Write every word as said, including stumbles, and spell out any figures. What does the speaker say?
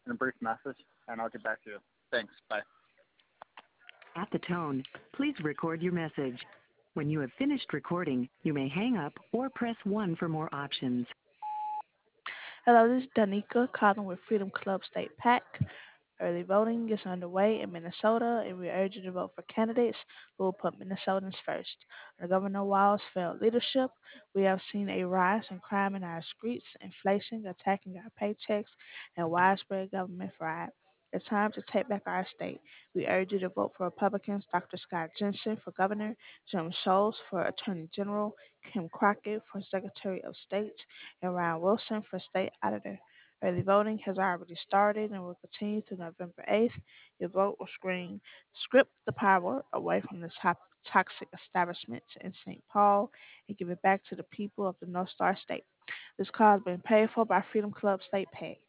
in a brief message, and I'll get back to you. Thanks. Bye. At the tone, please record your message. When you have finished recording, you may hang up or press one for more options. Hello, this is Danica calling with Freedom Club State PAC. Early voting is underway in Minnesota, and we urge you to vote for candidates who will put Minnesotans first. Under Governor Walz's failed leadership, we have seen a rise in crime in our streets, inflation attacking our paychecks, and widespread government fraud. It's time to take back our state. We urge you to vote for Republicans Doctor Scott Jensen for governor, Jim Schultz for attorney general, Kim Crockett for secretary of state, and Ryan Wilson for state auditor. Early voting has already started and will continue through November eighth. Your vote will screen, strip the power away from the top, toxic establishments in Saint Paul and give it back to the people of the North Star State. This call has been paid for by Freedom Club State PAC.